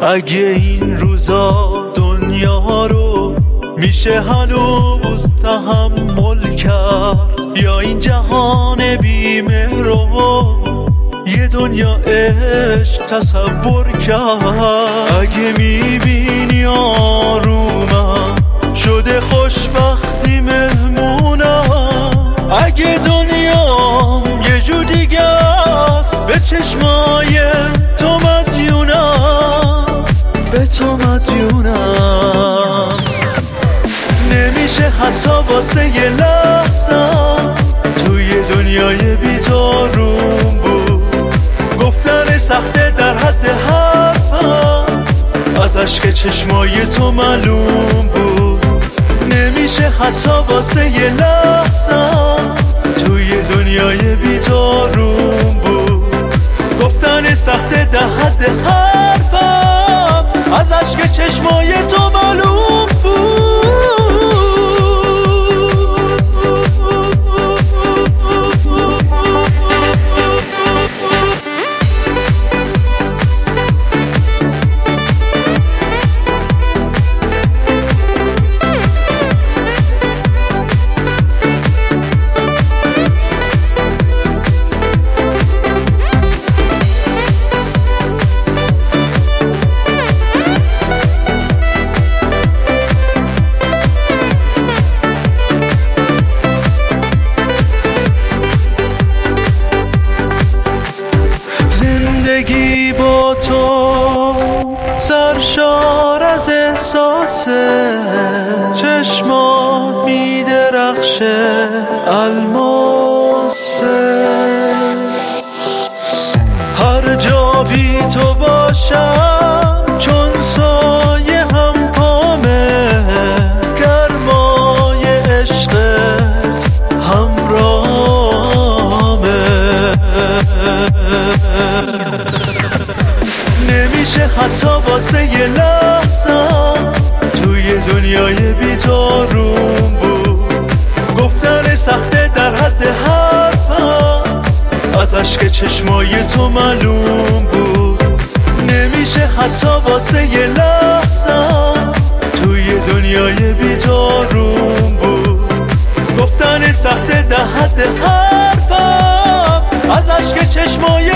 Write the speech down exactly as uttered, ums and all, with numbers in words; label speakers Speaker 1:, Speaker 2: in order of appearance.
Speaker 1: اگه این روزا دنیا رو میشه هنوز تحمل کرد، یا این جهان بیمهر رو یه دنیا عشق تصور کرد. اگه میبینی آرومم شده خوشبختی مهمونم، اگه دنیام یه جو دیگه است به چشمای تو مدیونم، به تو مدیونم. نمیشه حتی واسه یه لحظه توی دنیای بی‌تاروم بود، گفتن سخته در حد حرفم از اشک چشمای تو معلوم بود. نمیشه حتی واسه یه لحظه توی دنیای بی‌تاروم بود، گفتن سخته در حد حرفم از اشک چشمای تو معلوم بود. زندگی با تو سرشار از احساسه، چشمات میدرخشه الماسه. هر جا بی تو باشم چون سایه هم پامه، گرمای عشقت همراهمه. نمیشه حتی واسه یه لحظه توی دنیای بی‌تاروم بود، گفتن سخته در حد حرفم از اشک چشمای تو معلوم بود. نمیشه حتی واسه یه لحظه توی دنیای بی‌تاروم بود، گفتن سخته در حد حرفم از اشک چشمای